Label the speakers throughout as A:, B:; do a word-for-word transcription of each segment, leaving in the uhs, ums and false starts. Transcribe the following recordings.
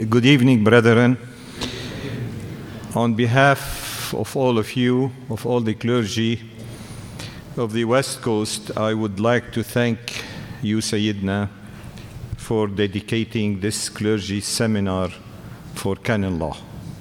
A: Good evening, brethren. On behalf of all of you, of all the clergy of the West Coast, I would like to thank you, Sayyidina, for dedicating this clergy seminar for canon law.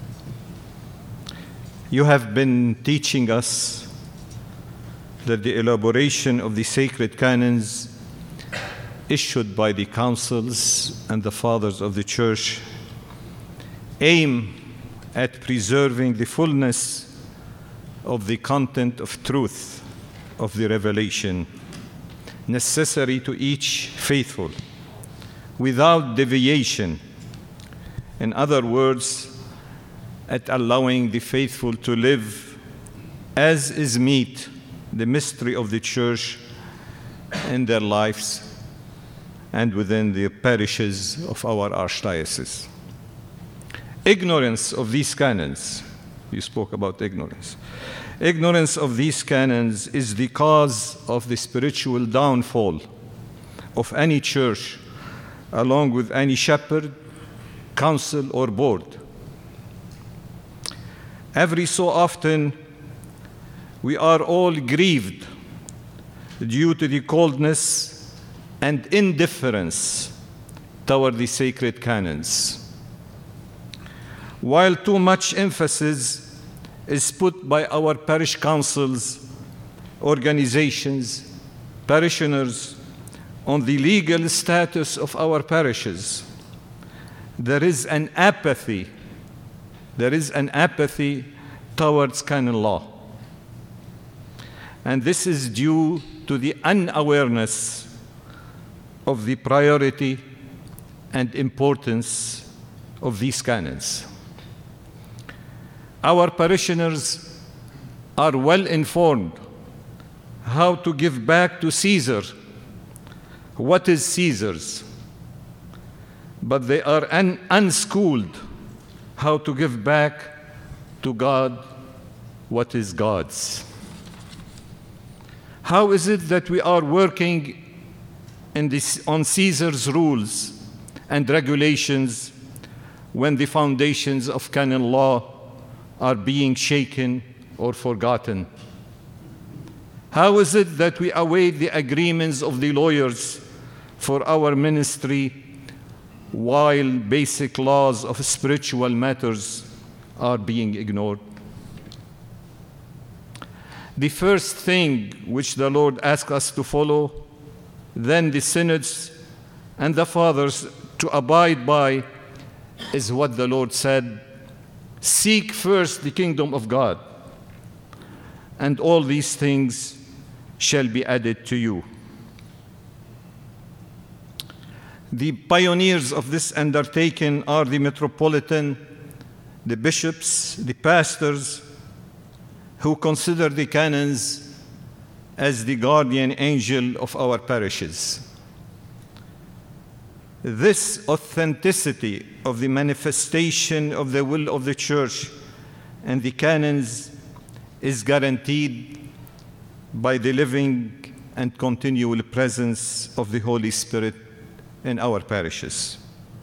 A: You have been teaching us that the elaboration of the sacred canons issued by the councils and the fathers of the church aim at preserving the fullness of the content of truth of the revelation necessary to each faithful without deviation. In other words, at allowing the faithful to live as is meet the mystery of the church in their lives and within the parishes of our archdiocese. Ignorance of these canons, you spoke about ignorance. Ignorance of these canons is the cause of the spiritual downfall of any church, along with any shepherd, council, or board. Every so often, we are all grieved due to the coldness and indifference toward the sacred canons. While too much emphasis is put by our parish councils, organizations, parishioners on the legal status of our parishes, there is an apathy, there is an apathy towards canon law. And this is due to the unawareness of the priority and importance of these canons. Our parishioners are well informed how to give back to Caesar what is Caesar's, but they are un unschooled how to give back to God what is God's. How is it that we are working in this, on Caesar's rules and regulations when the foundations of canon law are being shaken or forgotten? How is it that we await the agreements of the lawyers for our ministry while basic laws of spiritual matters are being ignored? The first thing which the Lord asks us to follow, then the synods and the fathers to abide by, is what the Lord said: seek first the kingdom of God, and all these things shall be added to you. The pioneers of this undertaking are the metropolitan, the bishops, the pastors, who consider the canons as the guardian angel of our parishes. This authenticity of the manifestation of the will of the Church and the canons is guaranteed by the living and continual presence of the Holy Spirit in our parishes.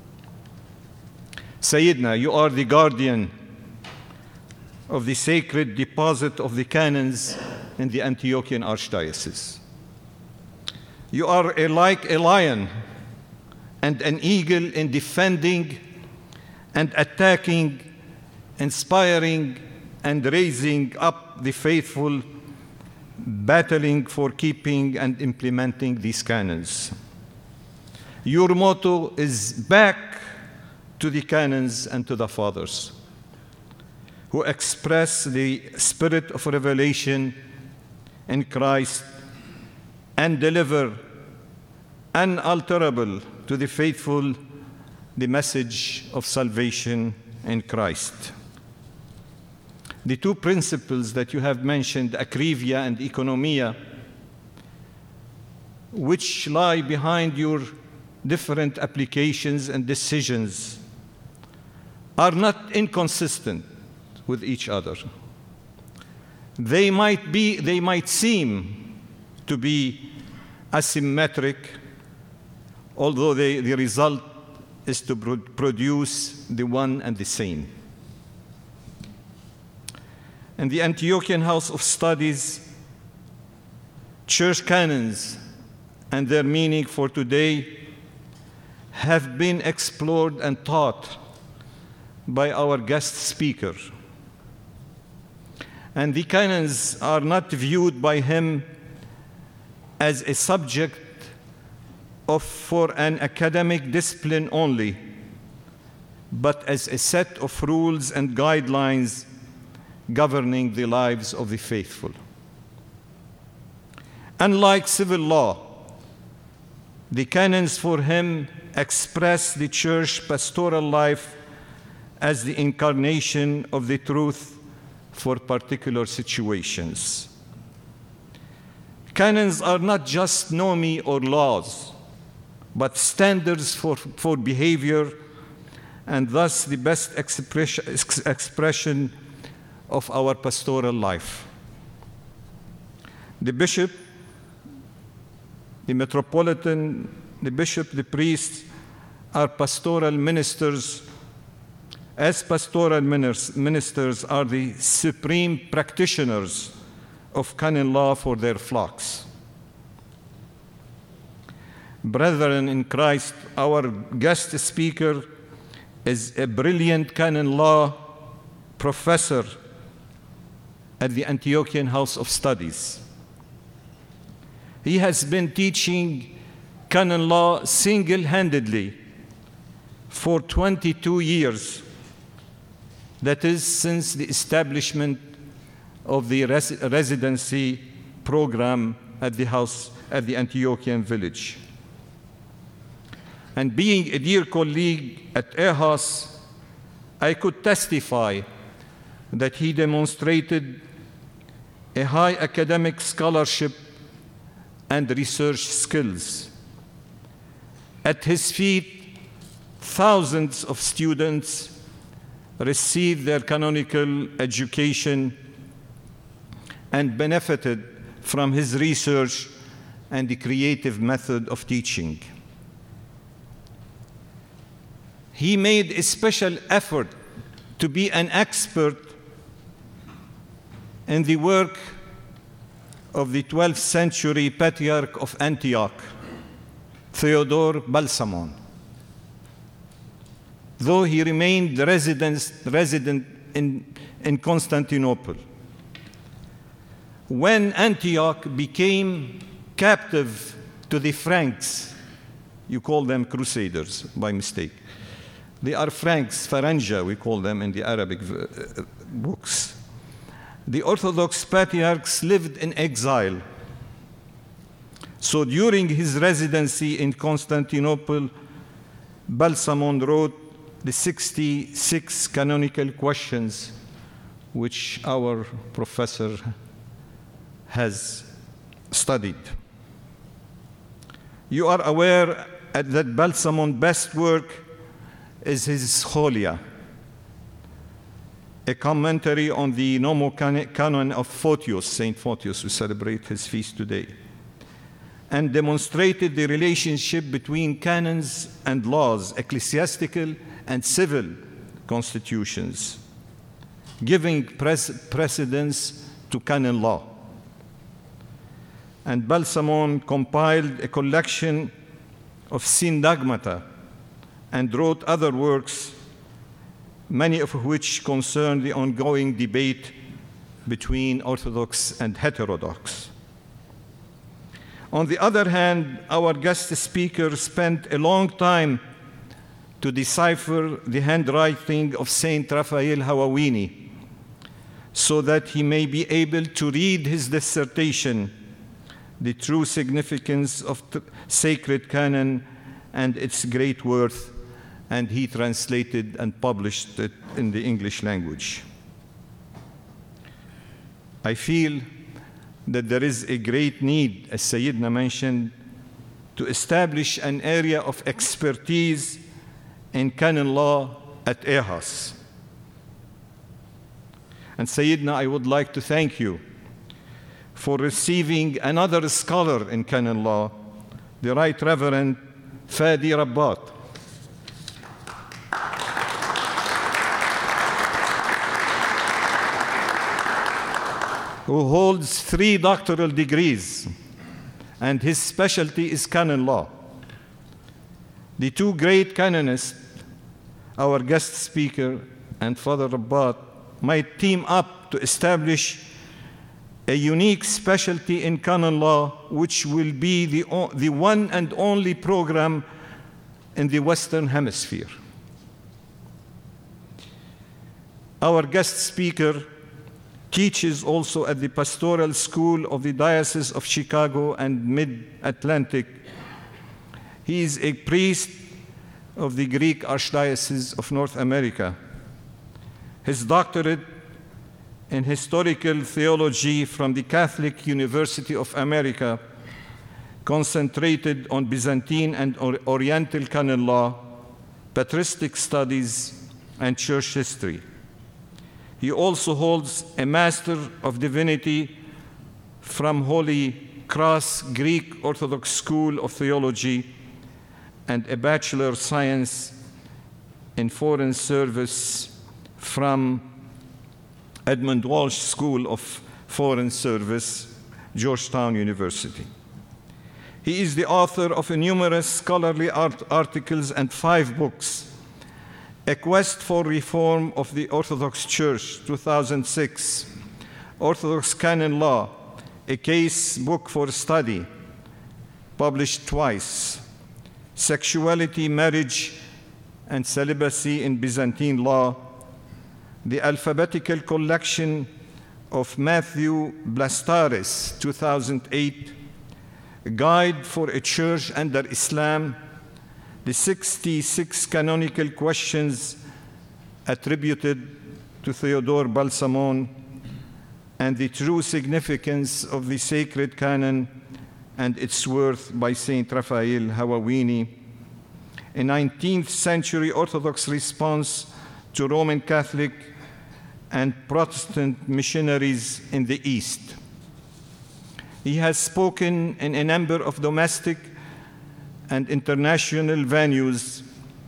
A: Sayyidina, you are the guardian of the sacred deposit of the canons in the Antiochian Archdiocese. You are a, like a lion and an eagle in defending and attacking, inspiring and raising up the faithful, battling for keeping and implementing these canons. Your motto is back to the canons and to the fathers, who express the spirit of revelation in Christ and deliver unalterable to the faithful the message of salvation in Christ. The two principles that you have mentioned, akrivia and economia, which lie behind your different applications and decisions, are not inconsistent with each other. They might be, they might seem to be asymmetric, although they, the result is to pro- produce the one and the same. In the Antiochian House of Studies, church canons and their meaning for today have been explored and taught by our guest speaker. And the canons are not viewed by him as a subject of for an academic discipline only, but as a set of rules and guidelines governing the lives of the faithful. Unlike civil law, the canons for him express the church pastoral life as the incarnation of the truth for particular situations. Canons are not just nomi or laws, but standards for, for behavior, and thus the best expression, expression of our pastoral life. The bishop, the metropolitan, the bishop, the priest are pastoral ministers. As pastoral ministers are the supreme practitioners of canon law for their flocks. Brethren in Christ, our guest speaker is a brilliant canon law professor at the Antiochian House of Studies. He has been teaching canon law single-handedly for twenty-two years. That is, since the establishment of the res- residency program at the house at the Antiochian village. And being a dear colleague at E H A S, I could testify that he demonstrated a high academic scholarship and research skills. At his feet, thousands of students received their canonical education and benefited from his research and the creative method of teaching. He made a special effort to be an expert in the work of the twelfth century patriarch of Antioch, Theodore Balsamon. Though he remained resident, resident in, in Constantinople. When Antioch became captive to the Franks, you call them crusaders by mistake. They are Franks, Faranja, we call them in the Arabic uh, books. The Orthodox patriarchs lived in exile. So during his residency in Constantinople, Balsamon wrote the sixty-six canonical questions which our professor has studied. You are aware that Balsamon's best work is his Scholia, a commentary on the Nomocanon of Photius, Saint Photius, we celebrate his feast today, and demonstrated the relationship between canons and laws, ecclesiastical and civil constitutions, giving precedence to canon law. And Balsamon compiled a collection of syndagmata and wrote other works, many of which concern the ongoing debate between Orthodox and heterodox. On the other hand, our guest speaker spent a long time to decipher the handwriting of Saint Raphael Hawawini so that he may be able to read his dissertation, The True Significance of Sacred Canon and Its Great Worth, and he translated and published it in the English language. I feel that there is a great need, as Sayyidina mentioned, to establish an area of expertise in canon law at E H A S. And Sayyidina, I would like to thank you for receiving another scholar in canon law, the Right Reverend Fadi Rabbat. who holds three doctoral degrees, and his specialty is canon law. The two great canonists, our guest speaker and Father Rabat, might team up to establish a unique specialty in canon law, which will be the, the one and only program in the Western Hemisphere. Our guest speaker teaches also at the Pastoral School of the Diocese of Chicago and Mid-Atlantic. He is a priest of the Greek Archdiocese of North America. His doctorate in historical theology from the Catholic University of America concentrated on Byzantine and Oriental canon law, patristic studies, and church history. He also holds a Master of Divinity from Holy Cross Greek Orthodox School of Theology and a Bachelor of Science in Foreign Service from Edmund Walsh School of Foreign Service, Georgetown University. He is the author of numerous scholarly art articles and five books: A Quest for Reform of the Orthodox Church, two thousand six, Orthodox Canon Law, a case book for study, published twice, Sexuality, Marriage, and Celibacy in Byzantine Law, the alphabetical collection of Matthew Blastaris, two thousand eight, a Guide for a Church Under Islam, the sixty-six canonical questions attributed to Theodore Balsamon, and the true significance of the sacred canon and its worth by Saint Raphael Hawawini, a nineteenth century Orthodox response to Roman Catholic and Protestant missionaries in the East. He has spoken in a number of domestic and international venues,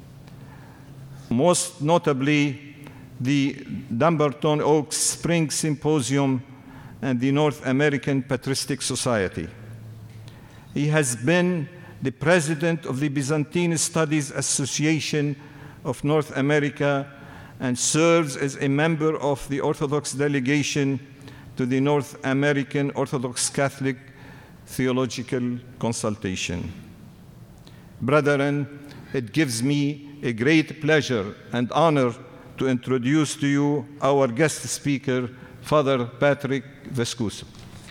A: most notably the Dumbarton Oaks Spring Symposium and the North American Patristic Society. He has been the president of the Byzantine Studies Association of North America and serves as a member of the Orthodox delegation to the North American Orthodox Catholic Theological Consultation. Brethren, it gives me a great pleasure and honor to introduce to you our guest speaker, Father Patrick Vescousou.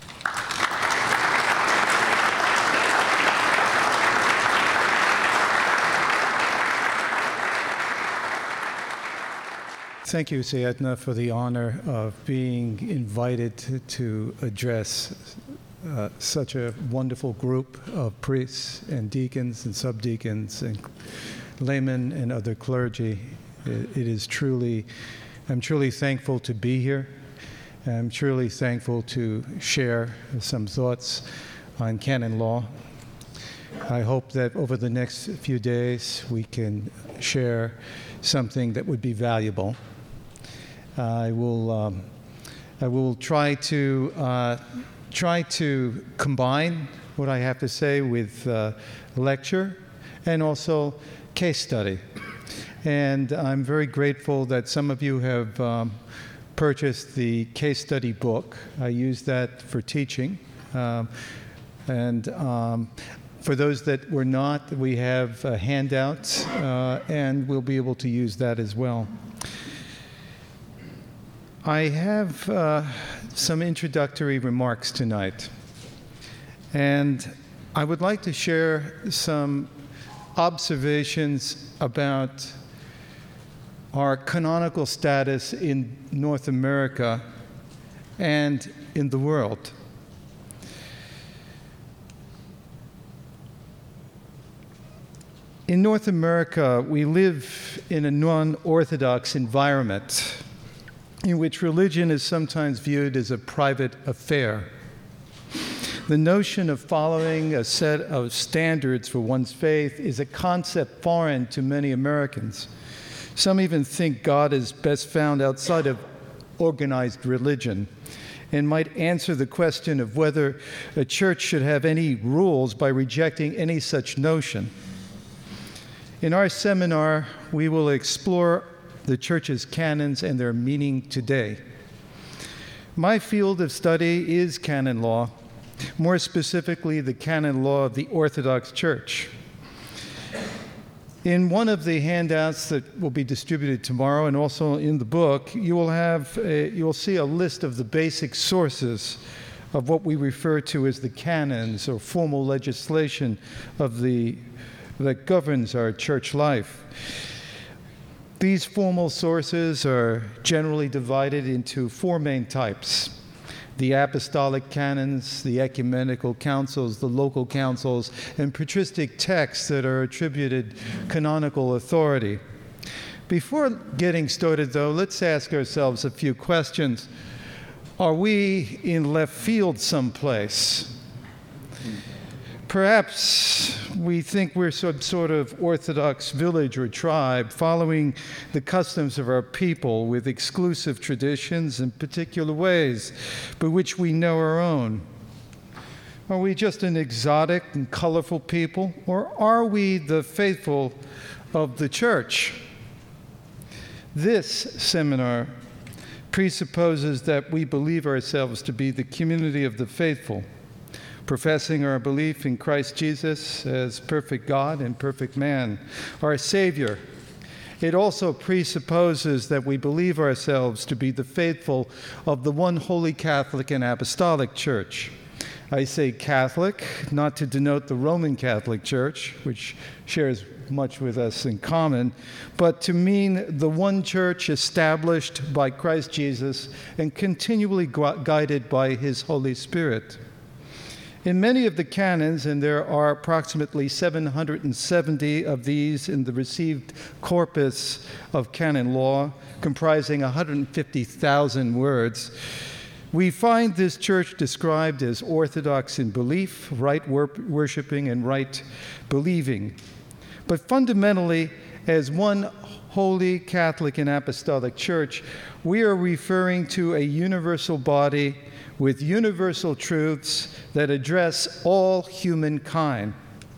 B: Thank you, Seyedna, for the honor of being invited to, to address uh, such a wonderful group of priests and deacons and subdeacons and laymen and other clergy. It, it is truly, I'm truly thankful to be here. I'm truly thankful to share some thoughts on canon law. I hope that over the next few days we can share something that would be valuable. I will, um, I will try to uh, try to combine what I have to say with uh, lecture and also case study. And I'm very grateful that some of you have um, purchased the case study book. I use that for teaching. Um, and um, for those that were not, we have uh, handouts, uh, and we'll be able to use that as well. I have uh, some introductory remarks tonight, and I would like to share some observations about our canonical status in North America and in the world. In North America, we live in a non-Orthodox environment in which religion is sometimes viewed as a private affair. The notion of following a set of standards for one's faith is a concept foreign to many Americans. Some even think God is best found outside of organized religion, and might answer the question of whether a church should have any rules by rejecting any such notion. In our seminar, we will explore the church's canons and their meaning today. My field of study is canon law, more specifically the canon law of the Orthodox Church. In one of the handouts that will be distributed tomorrow, and also in the book, you will have a, you will see a list of the basic sources of what we refer to as the canons, or formal legislation of the that governs our church life. These formal sources are generally divided into four main types: the apostolic canons, the ecumenical councils, the local councils, and patristic texts that are attributed canonical authority. Before getting started, though, let's ask ourselves a few questions. Are we in left field someplace? Perhaps we think we're some sort of Orthodox village or tribe following the customs of our people with exclusive traditions and particular ways by which we know our own. Are we just an exotic and colorful people, or are we the faithful of the church? This seminar presupposes that we believe ourselves to be the community of the faithful, professing our belief in Christ Jesus as perfect God and perfect man, our Savior. It also presupposes that we believe ourselves to be the faithful of the one holy Catholic and Apostolic Church. I say Catholic, not to denote the Roman Catholic Church, which shares much with us in common, but to mean the one church established by Christ Jesus and continually gu- guided by His Holy Spirit. In many of the canons, and there are approximately seven hundred seventy of these in the received corpus of canon law, comprising one hundred fifty thousand words, we find this church described as orthodox in belief, right wor- worshiping, and right believing, but fundamentally as one holy Catholic and Apostolic Church. We are referring to a universal body with universal truths that address all humankind.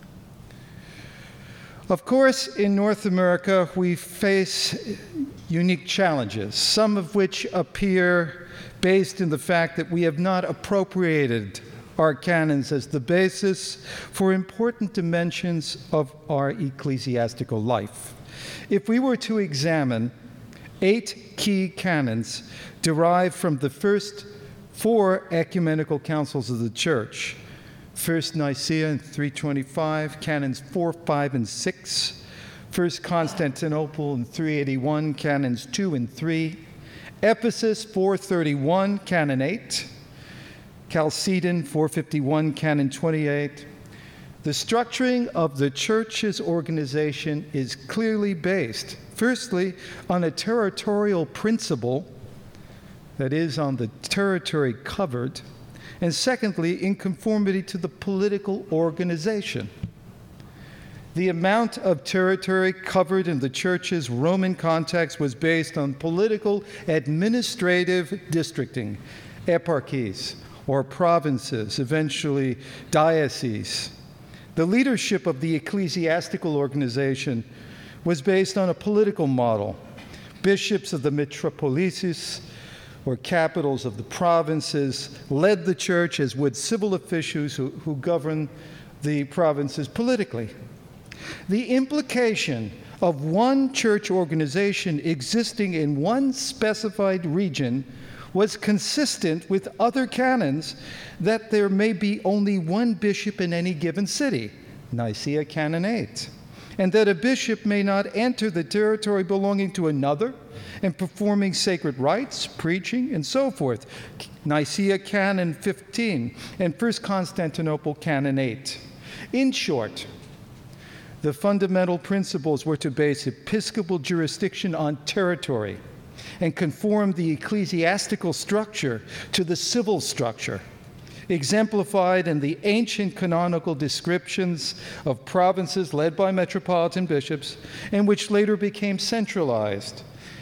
B: Of course, in North America, we face unique challenges, some of which appear based in the fact that we have not appropriated our canons as the basis for important dimensions of our ecclesiastical life. If we were to examine eight key canons derived from the first four ecumenical councils of the Church, First Nicaea in three twenty-five, canons four, five, and six, First Constantinople in three eighty-one, canons two and three, Ephesus four thirty-one, canon eight, Chalcedon four fifty-one, canon twenty-eight. The structuring of the Church's organization is clearly based, firstly, on a territorial principle, that is, on the territory covered, and secondly, in conformity to the political organization. The amount of territory covered in the Church's Roman context was based on political administrative districting, eparchies, or provinces, eventually dioceses. The leadership of the ecclesiastical organization was based on a political model. Bishops of the metropolises, or capitals of the provinces, led the church as would civil officials who, who govern the provinces politically. The implication of one church organization existing in one specified region was consistent with other canons that there may be only one bishop in any given city, Nicaea Canon eight, and that a bishop may not enter the territory belonging to another and performing sacred rites, preaching, and so forth, Nicaea Canon fifteen, and First Constantinople Canon eight. In short, the fundamental principles were to base episcopal jurisdiction on territory and conform the ecclesiastical structure to the civil structure, exemplified in the ancient canonical descriptions of provinces led by metropolitan bishops, and which later became centralized,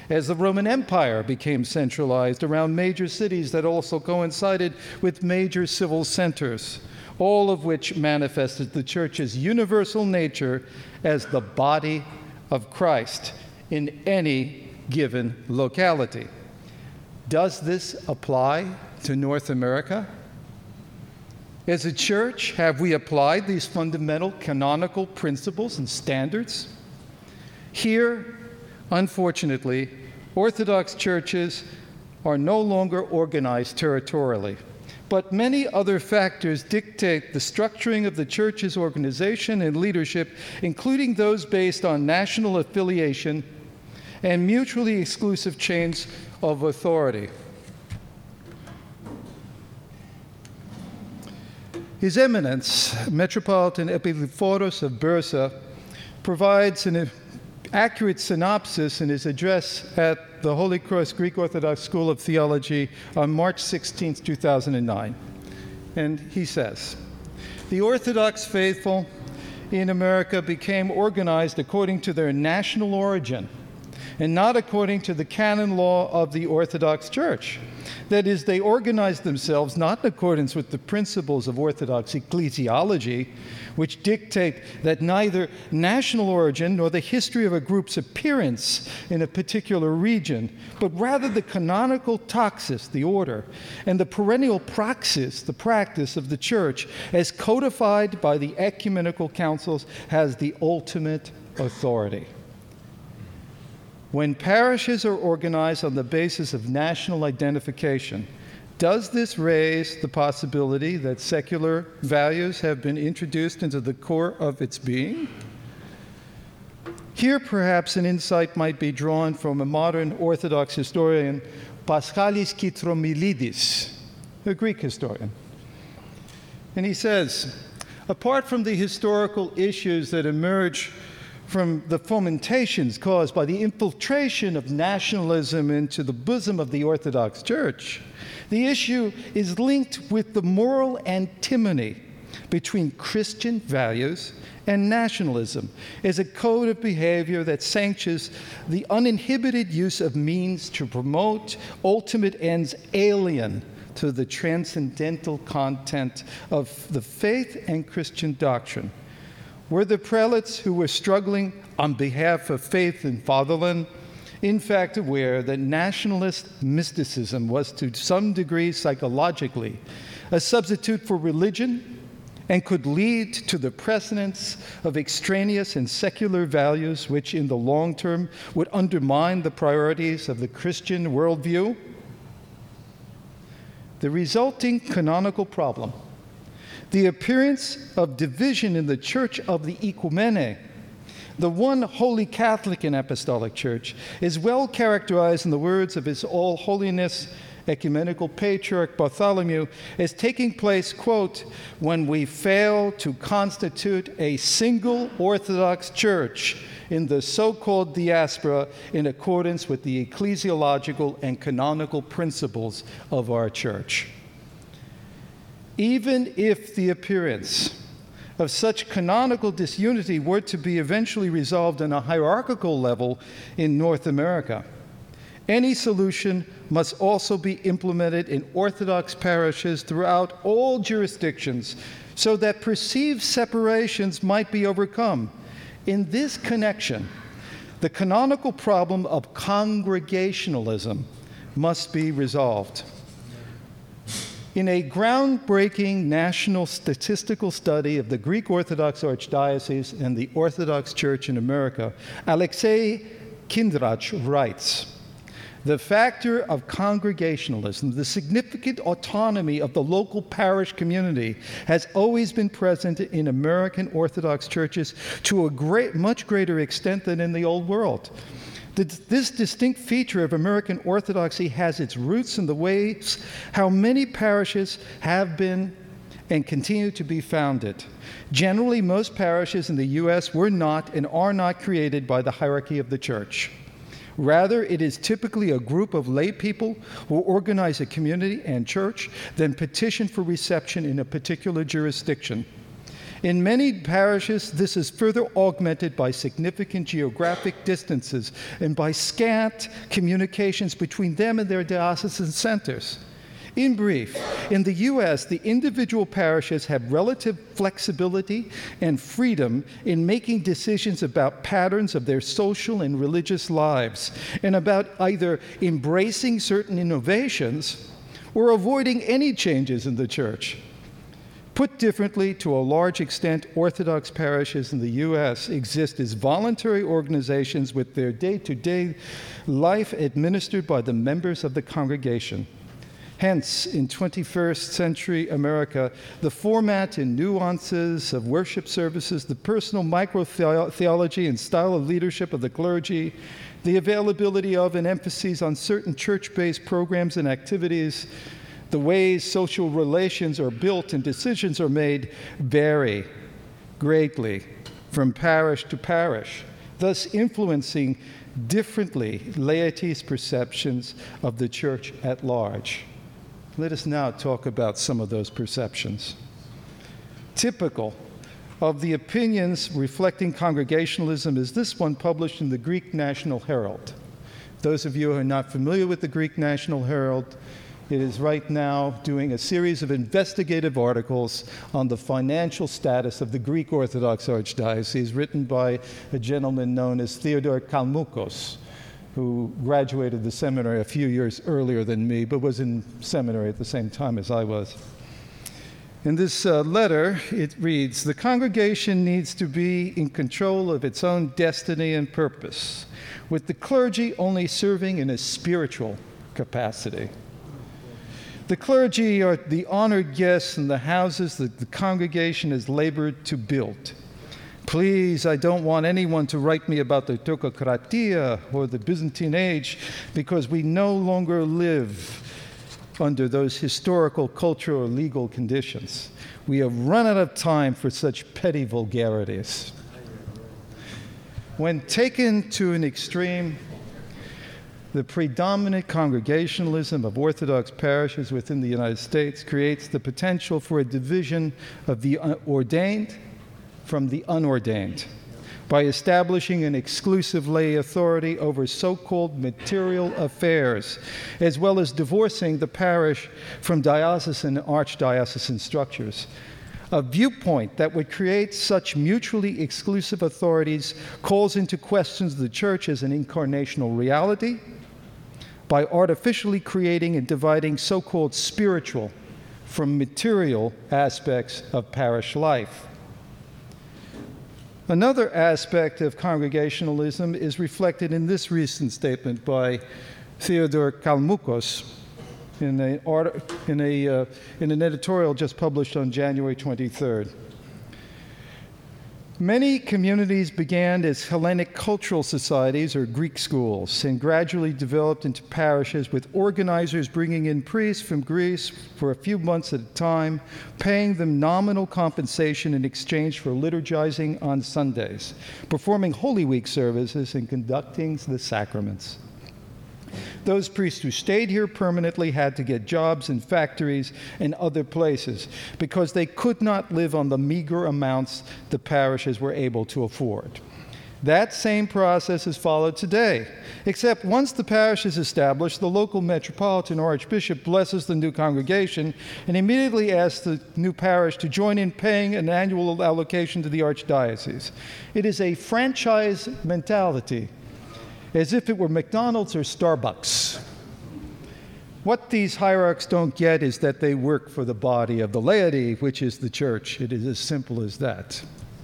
B: as the Roman Empire became centralized around major cities that also coincided with major civil centers, all of which manifested the church's universal nature as the body of Christ in any given locality. Does this apply to North America? As a church, have we applied these fundamental canonical principles and standards? Here, unfortunately, Orthodox churches are no longer organized territorially, but many other factors dictate the structuring of the church's organization and leadership, including those based on national affiliation and mutually exclusive chains of authority. His Eminence, Metropolitan Epiphoros of Bursa, provides an accurate synopsis in his address at the Holy Cross Greek Orthodox School of Theology on March sixteenth, two thousand nine. And he says, "The Orthodox faithful in America became organized according to their national origin and not according to the canon law of the Orthodox Church. That is, they organized themselves not in accordance with the principles of Orthodox ecclesiology, which dictate that neither national origin nor the history of a group's appearance in a particular region, but rather the canonical taxis, the order, and the perennial praxis, the practice of the Church, as codified by the ecumenical councils, has the ultimate authority. When parishes are organized on the basis of national identification, does this raise the possibility that secular values have been introduced into the core of its being? Here, perhaps, an insight might be drawn from a modern Orthodox historian, Paschalis Kytromilidis, a Greek historian. And he says, apart from the historical issues that emerge from the fomentations caused by the infiltration of nationalism into the bosom of the Orthodox Church, the issue is linked with the moral antinomy between Christian values and nationalism as a code of behavior that sanctions the uninhibited use of means to promote ultimate ends alien to the transcendental content of the faith and Christian doctrine. Were the prelates who were struggling on behalf of faith and fatherland in fact aware that nationalist mysticism was to some degree psychologically a substitute for religion and could lead to the precedence of extraneous and secular values which in the long term would undermine the priorities of the Christian worldview? The resulting canonical problem, the appearance of division in the Church of the Oikumene, the one holy Catholic and Apostolic Church, is well characterized in the words of His All Holiness Ecumenical Patriarch Bartholomew as taking place, quote, when we fail to constitute a single Orthodox Church in the so-called diaspora in accordance with the ecclesiological and canonical principles of our Church. Even if the appearance of such canonical disunity were to be eventually resolved on a hierarchical level in North America, any solution must also be implemented in Orthodox parishes throughout all jurisdictions so that perceived separations might be overcome. In this connection, the canonical problem of congregationalism must be resolved. In a groundbreaking national statistical study of the Greek Orthodox Archdiocese and the Orthodox Church in America, Alexei Kindrach writes, the factor of congregationalism, the significant autonomy of the local parish community, has always been present in American Orthodox churches to a great, much greater extent than in the Old World. This distinct feature of American Orthodoxy has its roots in the ways how many parishes have been and continue to be founded. Generally, most parishes in the U S were not and are not created by the hierarchy of the Church. Rather, it is typically a group of lay people who organize a community and church, then petition for reception in a particular jurisdiction. In many parishes, this is further augmented by significant geographic distances and by scant communications between them and their diocesan centers. In brief, in the U S, the individual parishes have relative flexibility and freedom in making decisions about patterns of their social and religious lives, and about either embracing certain innovations or avoiding any changes in the church. Put differently, to a large extent, Orthodox parishes in the U S exist as voluntary organizations with their day-to-day life administered by the members of the congregation. Hence, in twenty-first century America, the format and nuances of worship services, the personal micro-theology and style of leadership of the clergy, the availability of and emphases on certain church-based programs and activities, the ways social relations are built and decisions are made vary greatly from parish to parish, thus influencing differently laity's perceptions of the church at large. Let us now talk about some of those perceptions. Typical of the opinions reflecting congregationalism is this one published in the Greek National Herald. Those of you who are not familiar with the Greek National Herald, it is right now doing a series of investigative articles on the financial status of the Greek Orthodox Archdiocese, written by a gentleman known as Theodore Kalmoukos, who graduated the seminary a few years earlier than me, but was in seminary at the same time as I was. In this uh, letter, it reads, "The congregation needs to be in control of its own destiny and purpose, with the clergy only serving in a spiritual capacity. The clergy are the honored guests in the houses that the congregation has labored to build. Please, I don't want anyone to write me about the Turkocratia or the Byzantine Age, because we no longer live under those historical, cultural, or legal conditions. We have run out of time for such petty vulgarities." When taken to an extreme, the predominant congregationalism of Orthodox parishes within the United States creates the potential for a division of the ordained from the unordained by establishing an exclusive lay authority over so-called material affairs, as well as divorcing the parish from diocesan and archdiocesan structures. A viewpoint that would create such mutually exclusive authorities calls into question the church as an incarnational reality by artificially creating and dividing so-called spiritual from material aspects of parish life. Another aspect of congregationalism is reflected in this recent statement by Theodore Kalmoukos in, a, in, a, uh, in an editorial just published on January twenty-third. Many communities began as Hellenic cultural societies or Greek schools and gradually developed into parishes, with organizers bringing in priests from Greece for a few months at a time, paying them nominal compensation in exchange for liturgizing on Sundays, performing Holy Week services, and conducting the sacraments. Those priests who stayed here permanently had to get jobs in factories and other places because they could not live on the meager amounts the parishes were able to afford. That same process is followed today, except once the parish is established, the local metropolitan or archbishop blesses the new congregation and immediately asks the new parish to join in paying an annual allocation to the archdiocese. It is a franchise mentality, as if it were McDonald's or Starbucks. What these hierarchs don't get is that they work for the body of the laity, which is the church. It is as simple as that.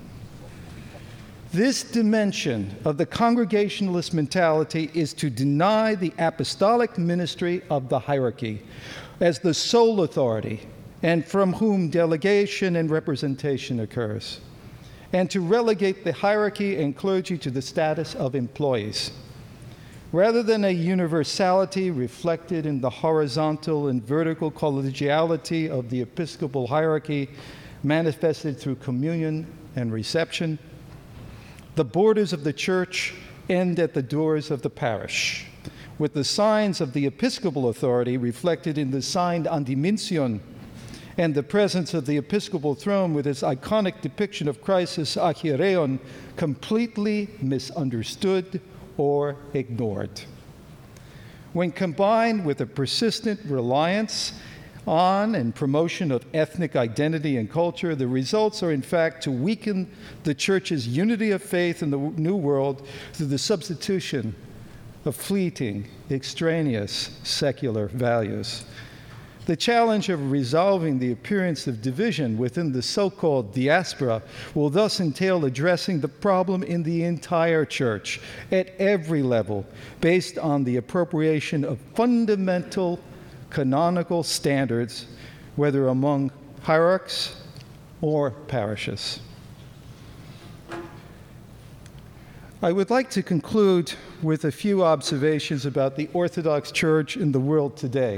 B: This dimension of the congregationalist mentality is to deny the apostolic ministry of the hierarchy as the sole authority and from whom delegation and representation occurs, and to relegate the hierarchy and clergy to the status of employees. Rather than a universality reflected in the horizontal and vertical collegiality of the episcopal hierarchy manifested through communion and reception, the borders of the church end at the doors of the parish, with the signs of the episcopal authority reflected in the signed andimension and the presence of the episcopal throne with its iconic depiction of Christ as archiereon completely misunderstood or ignored. When combined with a persistent reliance on and promotion of ethnic identity and culture, the results are in fact to weaken the Church's unity of faith in the New World through the substitution of fleeting, extraneous, secular values. The challenge of resolving the appearance of division within the so-called diaspora will thus entail addressing the problem in the entire Church at every level, based on the appropriation of fundamental canonical standards, whether among hierarchs or parishes. I would like to conclude with a few observations about the Orthodox Church in the world today.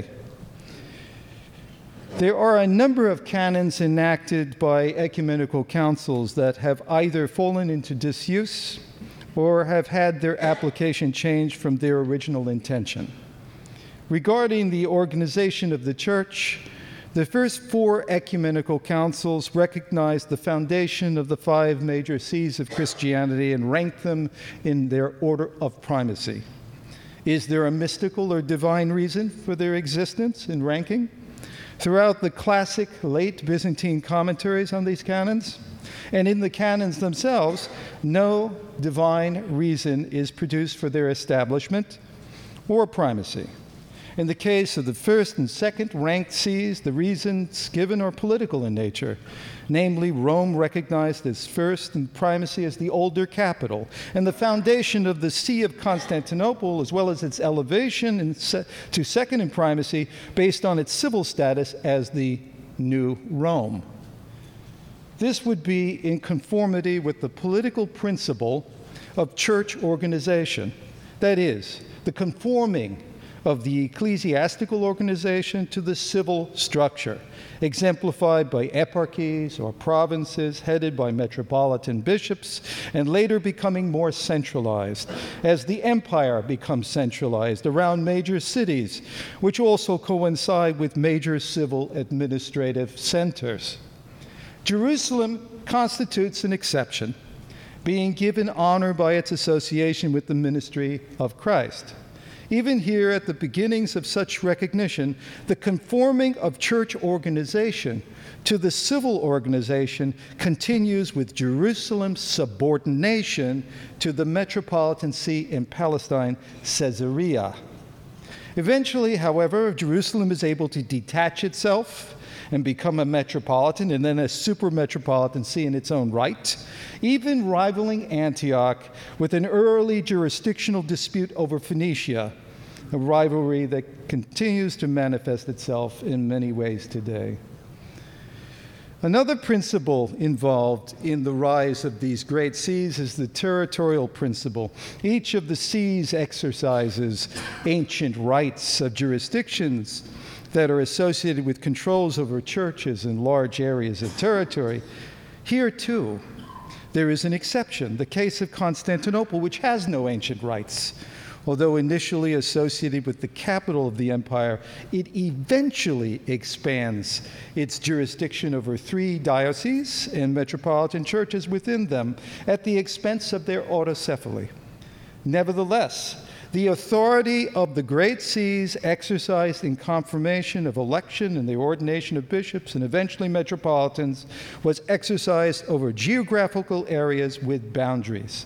B: There are a number of canons enacted by ecumenical councils that have either fallen into disuse or have had their application changed from their original intention. Regarding the organization of the Church, the first four ecumenical councils recognized the foundation of the five major C's of Christianity and ranked them in their order of primacy. Is there a mystical or divine reason for their existence in ranking? Throughout the classic late Byzantine commentaries on these canons, and in the canons themselves, no divine reason is produced for their establishment or primacy. In the case of the first and second ranked C's, the reasons given are political in nature. Namely, Rome recognized as first and primacy as the older capital, and the foundation of the See of Constantinople, as well as its elevation in se- to second in primacy based on its civil status as the new Rome. This would be in conformity with the political principle of church organization, that is, the conforming of the ecclesiastical organization to the civil structure, exemplified by eparchies or provinces headed by metropolitan bishops, and later becoming more centralized as the empire becomes centralized around major cities, which also coincide with major civil administrative centers. Jerusalem constitutes an exception, being given honor by its association with the ministry of Christ. Even here, at the beginnings of such recognition, the conforming of church organization to the civil organization continues with Jerusalem's subordination to the metropolitan see in Palestine, Caesarea. Eventually, however, Jerusalem is able to detach itself and become a metropolitan and then a super-metropolitan see in its own right, even rivaling Antioch with an early jurisdictional dispute over Phoenicia, a rivalry that continues to manifest itself in many ways today. Another principle involved in the rise of these great sees is the territorial principle. Each of the sees exercises ancient rights of jurisdictions that are associated with controls over churches in large areas of territory. Here, too, there is an exception, the case of Constantinople, which has no ancient rights. Although initially associated with the capital of the empire, it eventually expands its jurisdiction over three dioceses and metropolitan churches within them at the expense of their autocephaly. Nevertheless, the authority of the great sees exercised in confirmation of election and the ordination of bishops and eventually metropolitans was exercised over geographical areas with boundaries.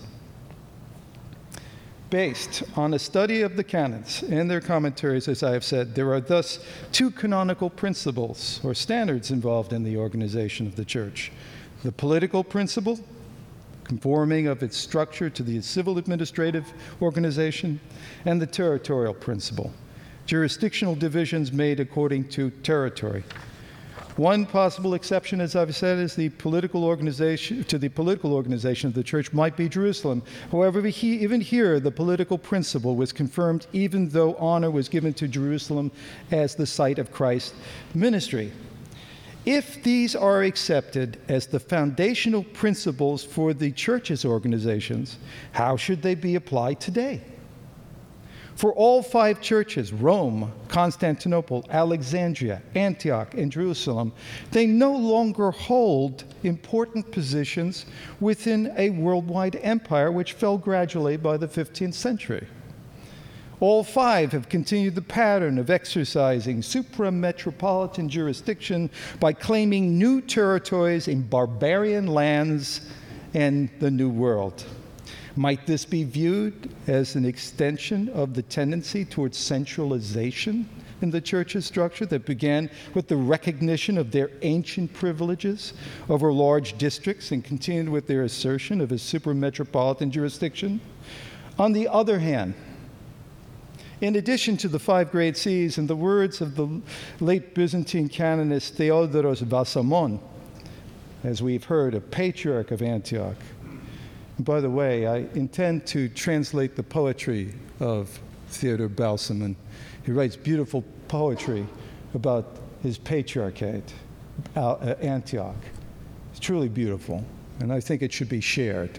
B: Based on a study of the canons and their commentaries, as I have said, there are thus two canonical principles or standards involved in the organization of the Church. The political principle, conforming of its structure to the civil administrative organization, and the territorial principle, jurisdictional divisions made according to territory. One possible exception, as I've said, is the political organization to the political organization of the Church might be Jerusalem. However, he, even here, the political principle was confirmed, even though honor was given to Jerusalem as the site of Christ's ministry. If these are accepted as the foundational principles for the Church's organizations, how should they be applied today? For all five churches, Rome, Constantinople, Alexandria, Antioch, and Jerusalem, they no longer hold important positions within a worldwide empire which fell gradually by the fifteenth century. All five have continued the pattern of exercising suprametropolitan jurisdiction by claiming new territories in barbarian lands and the New World. Might this be viewed as an extension of the tendency towards centralization in the church's structure that began with the recognition of their ancient privileges over large districts and continued with their assertion of a suprametropolitan jurisdiction? On the other hand, in addition to the five great sees, in the words of the late Byzantine canonist Theodoros Vassamon, as we've heard, a patriarch of Antioch. And by the way, I intend to translate the poetry of Theodor Balsamon. He writes beautiful poetry about his patriarchate, Antioch. It's truly beautiful, and I think it should be shared.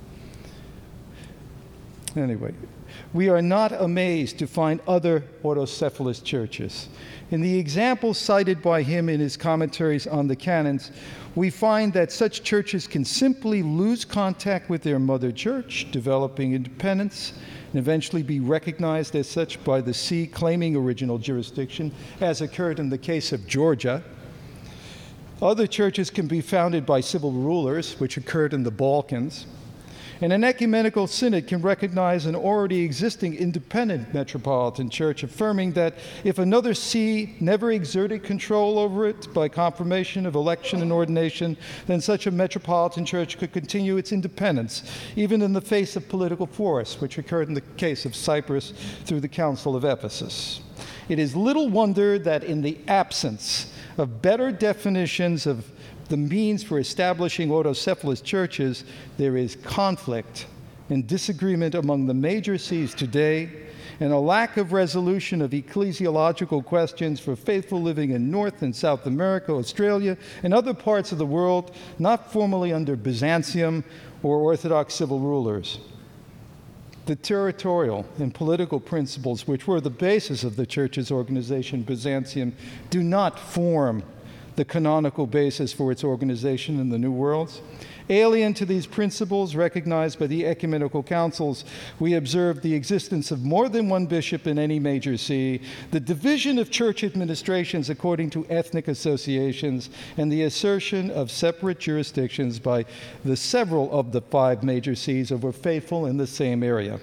B: Anyway, we are not amazed to find other autocephalous churches. In the examples cited by him in his commentaries on the canons, we find that such churches can simply lose contact with their mother church, developing independence, and eventually be recognized as such by the see claiming original jurisdiction, as occurred in the case of Georgia. Other churches can be founded by civil rulers, which occurred in the Balkans. And an ecumenical synod can recognize an already existing independent metropolitan church, affirming that if another see never exerted control over it by confirmation of election and ordination, then such a metropolitan church could continue its independence, even in the face of political force, which occurred in the case of Cyprus through the Council of Ephesus. It is little wonder that in the absence of better definitions of the means for establishing autocephalous churches, there is conflict and disagreement among the major sees today, and a lack of resolution of ecclesiological questions for faithful living in North and South America, Australia, and other parts of the world not formally under Byzantium or Orthodox civil rulers. The territorial and political principles which were the basis of the church's organization, Byzantium, do not form the canonical basis for its organization in the New Worlds. Alien to these principles recognized by the ecumenical councils, we observe the existence of more than one bishop in any major see, the division of church administrations according to ethnic associations, and the assertion of separate jurisdictions by the several of the five major sees over faithful in the same area.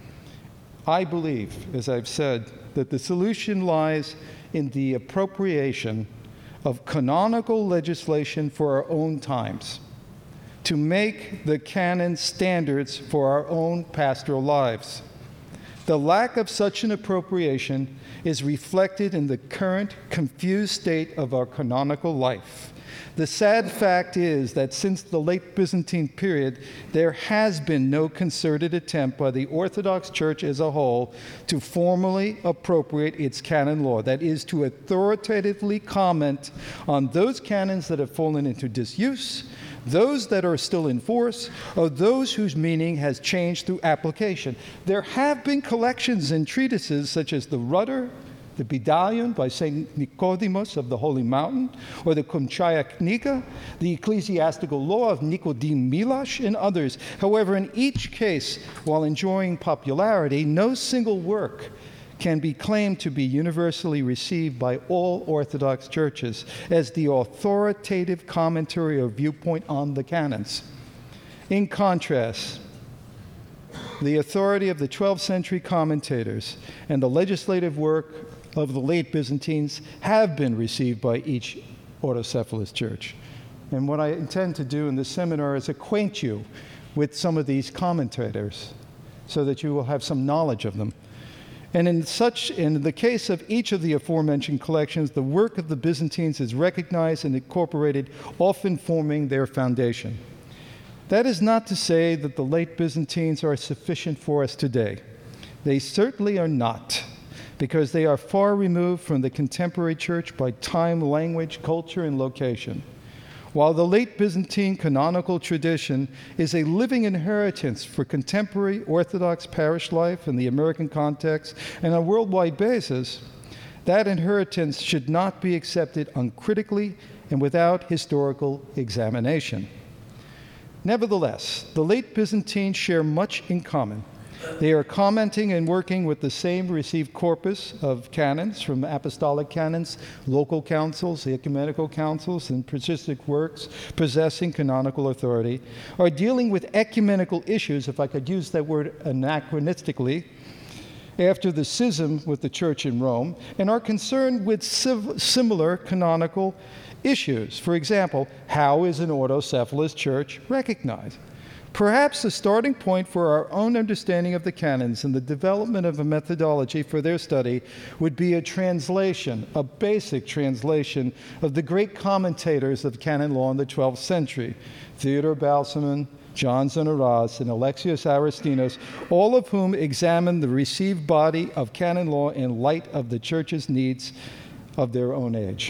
B: I believe, as I've said, that the solution lies in the appropriation of canonical legislation for our own times, to make the canon standards for our own pastoral lives. The lack of such an appropriation is reflected in the current confused state of our canonical life. The sad fact is that since the late Byzantine period, there has been no concerted attempt by the Orthodox Church as a whole to formally appropriate its canon law, that is, to authoritatively comment on those canons that have fallen into disuse, those that are still in force, or those whose meaning has changed through application. There have been collections and treatises such as the Rudder, the Bidalion by Saint Nicodemus of the Holy Mountain, or the Kumchaya Kniga, the Ecclesiastical Law of Nicodim Milash, and others. However, in each case, while enjoying popularity, no single work can be claimed to be universally received by all Orthodox churches as the authoritative commentary or viewpoint on the canons. In contrast, the authority of the twelfth century commentators and the legislative work of the late Byzantines have been received by each autocephalous church. And what I intend to do in this seminar is acquaint you with some of these commentators so that you will have some knowledge of them. And in such, in the case of each of the aforementioned collections, the work of the Byzantines is recognized and incorporated, often forming their foundation. That is not to say that the late Byzantines are sufficient for us today. They certainly are not, because they are far removed from the contemporary church by time, language, culture, and location. While the late Byzantine canonical tradition is a living inheritance for contemporary Orthodox parish life in the American context and on a worldwide basis, that inheritance should not be accepted uncritically and without historical examination. Nevertheless, the late Byzantines share much in common. They are commenting and working with the same received corpus of canons from apostolic canons, local councils, ecumenical councils, and patristic works possessing canonical authority, are dealing with ecumenical issues, if I could use that word anachronistically, after the schism with the Church in Rome, and are concerned with civ- similar canonical issues. For example, how is an autocephalous church recognized? Perhaps the starting point for our own understanding of the canons and the development of a methodology for their study would be a translation, a basic translation of the great commentators of canon law in the twelfth century, Theodore Balsamon, John Zenoras, and Alexius Aristinos, all of whom examined the received body of canon law in light of the Church's needs of their own age.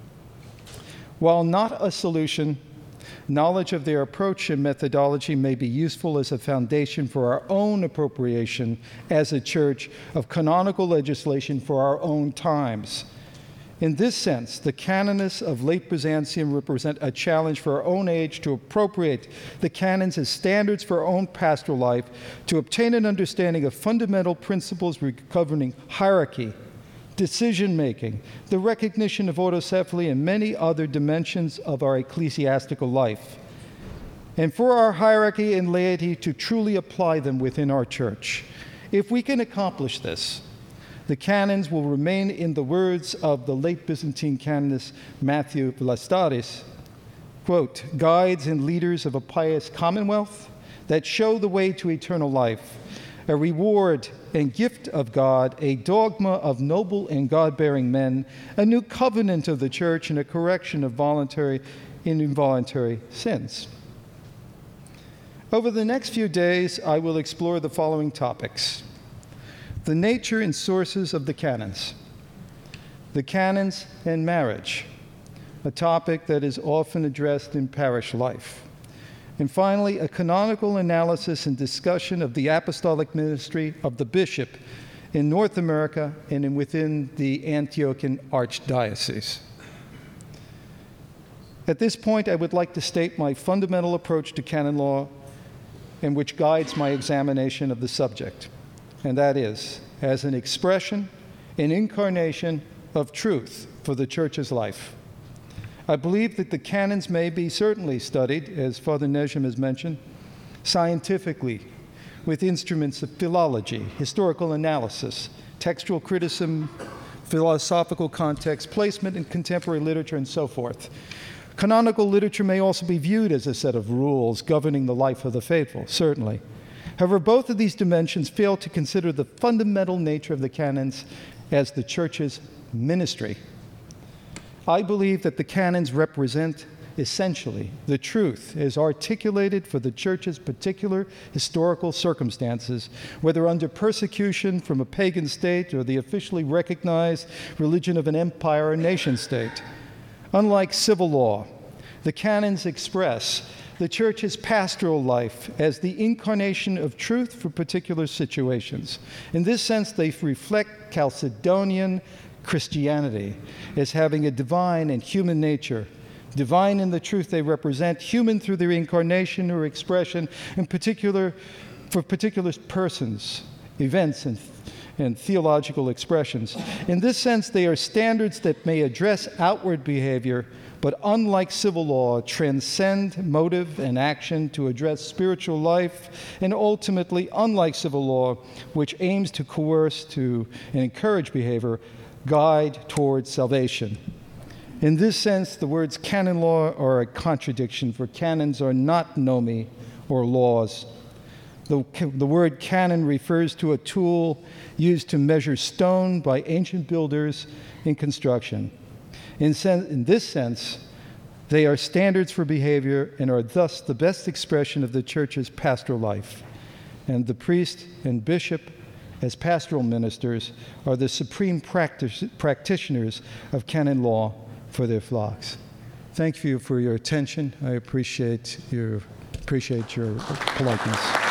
B: While not a solution, knowledge of their approach and methodology may be useful as a foundation for our own appropriation as a church of canonical legislation for our own times. In this sense, the canonists of late Byzantium represent a challenge for our own age to appropriate the canons as standards for our own pastoral life, to obtain an understanding of fundamental principles governing hierarchy, decision-making, the recognition of autocephaly, and many other dimensions of our ecclesiastical life, and for our hierarchy and laity to truly apply them within our church. If we can accomplish this, the canons will remain, in the words of the late Byzantine canonist Matthew Vlastaris, quote, guides and leaders of a pious commonwealth that show the way to eternal life, a reward and gift of God, a dogma of noble and God-bearing men, a new covenant of the church, and a correction of voluntary and involuntary sins. Over the next few days, I will explore the following topics: the nature and sources of the canons, the canons and marriage, a topic that is often addressed in parish life, and finally, a canonical analysis and discussion of the apostolic ministry of the bishop in North America and in within the Antiochian Archdiocese. At this point, I would like to state my fundamental approach to canon law, and which guides my examination of the subject, and that is, as an expression, an incarnation of truth for the Church's life. I believe that the canons may be certainly studied, as Father Nejim has mentioned, scientifically, with instruments of philology, historical analysis, textual criticism, philosophical context, placement in contemporary literature, and so forth. Canonical literature may also be viewed as a set of rules governing the life of the faithful, certainly. However, both of these dimensions fail to consider the fundamental nature of the canons as the Church's ministry. I believe that the canons represent essentially the truth as articulated for the Church's particular historical circumstances, whether under persecution from a pagan state or the officially recognized religion of an empire or nation state. Unlike civil law, the canons express the Church's pastoral life as the incarnation of truth for particular situations. In this sense, they reflect Chalcedonian Christianity as having a divine and human nature, divine in the truth they represent, human through their incarnation or expression, in particular for particular persons, events, and, and theological expressions. In this sense, they are standards that may address outward behavior, but unlike civil law, transcend motive and action to address spiritual life, and ultimately, unlike civil law, which aims to coerce to and encourage behavior, guide towards salvation. In this sense, the words canon law are a contradiction, for canons are not nomi or laws. The, the word canon refers to a tool used to measure stone by ancient builders in construction. In, sen- in this sense, they are standards for behavior and are thus the best expression of the Church's pastoral life. And the priest and bishop, as pastoral ministers, are the supreme practice, practitioners of canon law for their flocks. thank you for your attention. I appreciate your appreciate your politeness.